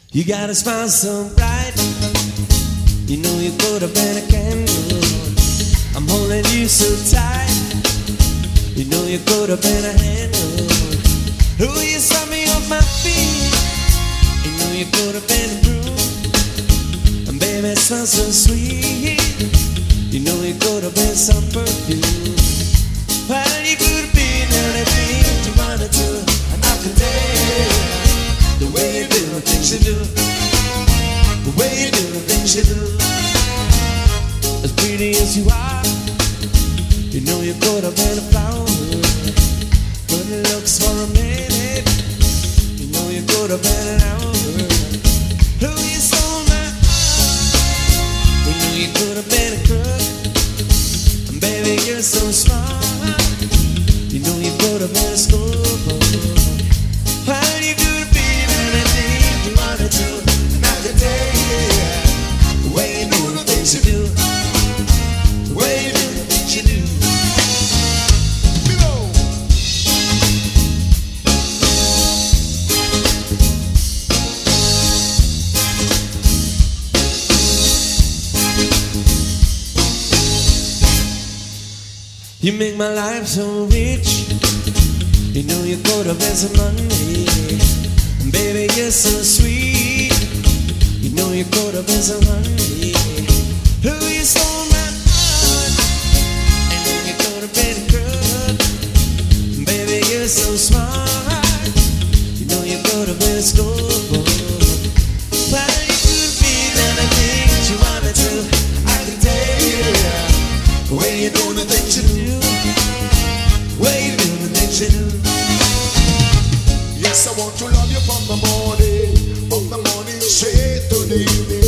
You got a smile so bright, you know you could have been a candle. I'm holding you so tight, you know you could have been a handle. Oh, you saw me on my feet, you know you could have been a broom. And baby, it smells so sweet, you know you could have been some perfume. Well, you could have been anything you wanted to, and I can tell the way you do the things you do, the way you do the things you do. As pretty as you are, you know you could have been a flower. Good looks for a minute, you know you could have been an hour. Oh, you stole my heart, you know you could have been a crook. And baby, you're so smart, you know you could have been a schoolboy. Well, you could have been anything you wanted to, and I can tell you the way you do the things you do, the way you do the things you do. You make my life so rich, you know you could have been some money. And baby, you're so sweet, you know you could have been some honey. Oh, you stole my heart, and then you could have been a crook. And baby, you're so smart, you know you could have been a schoolboy. Well, you could have been anything you wanted to, I can tell you the way you do the things you do, the way you do the things you do. Yes, I want to love you from the morning straight to the evening.